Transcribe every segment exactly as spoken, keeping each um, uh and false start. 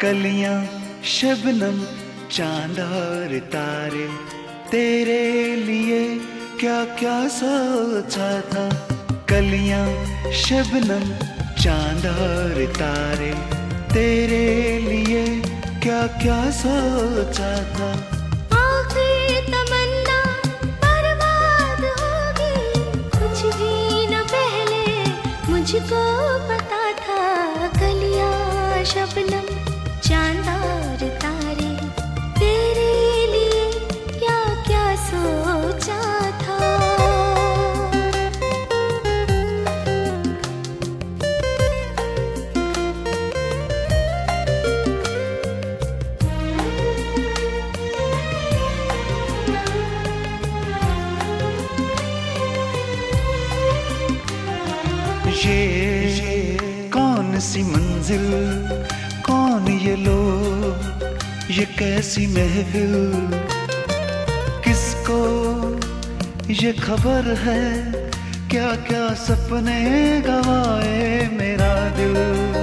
कलियां शबनम चांद और तारे, तेरे लिए क्या क्या सोचा था। कलियां शबनम चांद और तारे, तेरे लिए क्या क्या सोचा था। आखिर तमन्ना बर्बाद होगी, कुछ भी न पहले मुझको पता था। कलियां शबनम चांद और तारे, तेरे लिए क्या क्या सोचा था। ये कौन सी मंजिल, कौन ये लोग, ये कैसी महफिल, किसको ये खबर है, क्या क्या सपने गवाए मेरा दिल।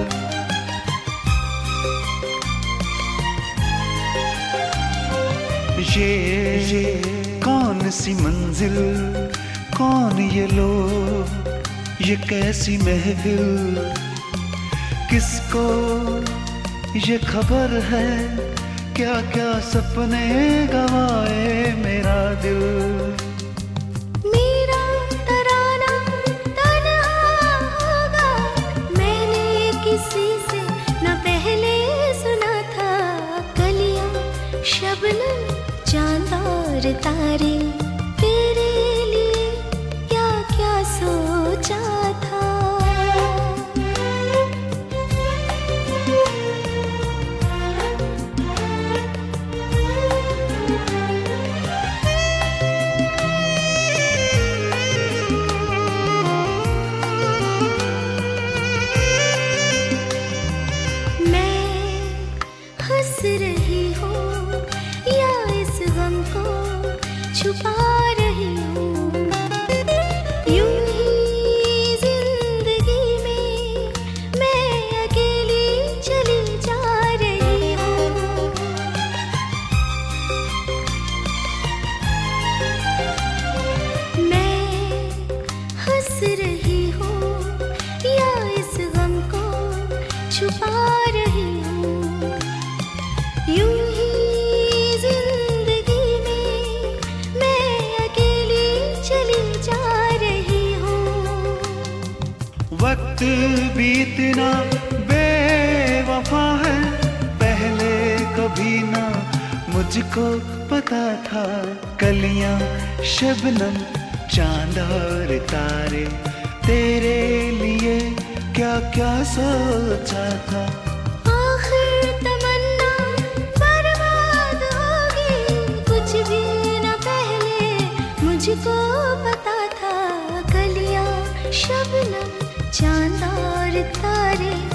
ये ये कौन सी मंजिल, कौन ये लोग, ये कैसी महफिल, किसको ये खबर है, क्या क्या सपने गवाए मेरा दिल। मेरा तराना तन्हा होगा, मैंने किसी से न पहले सुना था। कलियां शबनम चांद और तारे, तेरे लिए क्या क्या सोचा था। हंस रही हूँ या इस गम को छुपा रही हूँ, यूं ही जिंदगी में मैं अकेली चली जा रही हूँ। मैं हंस रही हूँ या इस गम को छुपा रही हूँ, यूं ही जिंदगी में मैं अकेली चली जा रही हूँ। वक्त बीतना बेवफा है, पहले कभी ना मुझको पता था। कलियां शबनम चांद और तारे, तेरे लिए क्या क्या सोचा था। आखिर तमन्ना बर्बाद होगी, कुछ भी न पहले मुझको पता था। कलियां शबनम चांद और तारे,